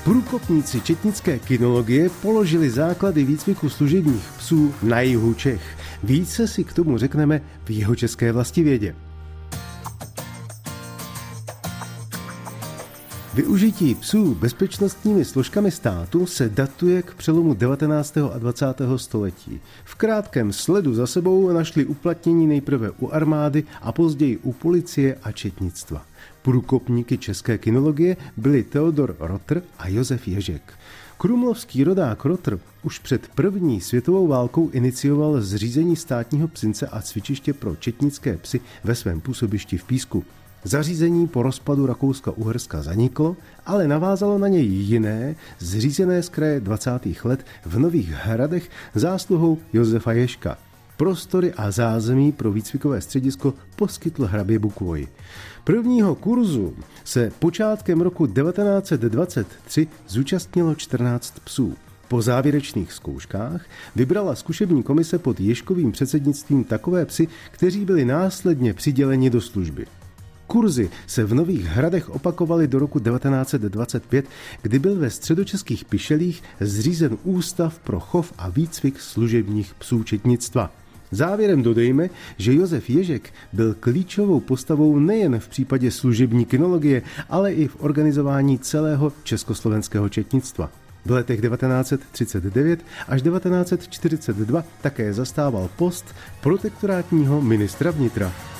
Průkopníci četnické kynologie položili základy výcviku služebních psů na jihu Čech. Více si k tomu řekneme v jihočeské vlastivědě. Využití psů bezpečnostními složkami státu se datuje k přelomu 19. a 20. století. V krátkém sledu za sebou našli uplatnění nejprve u armády a později u policie a četnictva. Průkopníky české kynologie byli Theodor Rother a Josef Ježek. Krumlovský rodák Rother už před první světovou válkou inicioval zřízení státního psince a cvičiště pro četnické psy ve svém působišti v Písku. Zařízení po rozpadu Rakouska-Uherska zaniklo, ale navázalo na něj jiné, zřízené z kraje 20. let v Nových Hradech zásluhou Josefa Ježka. Prostory a zázemí pro výcvikové středisko poskytl hrabě Bukvoj. Prvního kurzu se počátkem roku 1923 zúčastnilo 14 psů. Po závěrečných zkouškách vybrala zkušební komise pod Ježkovým předsednictvím takové psy, kteří byli následně přiděleni do služby. Kurzy se v Nových Hradech opakovaly do roku 1925, kdy byl ve středočeských Pišelích zřízen ústav pro chov a výcvik služebních psů četnictva. Závěrem dodejme, že Josef Ježek byl klíčovou postavou nejen v případě služební kynologie, ale i v organizování celého československého četnictva. V letech 1939 až 1942 také zastával post protektorátního ministra vnitra.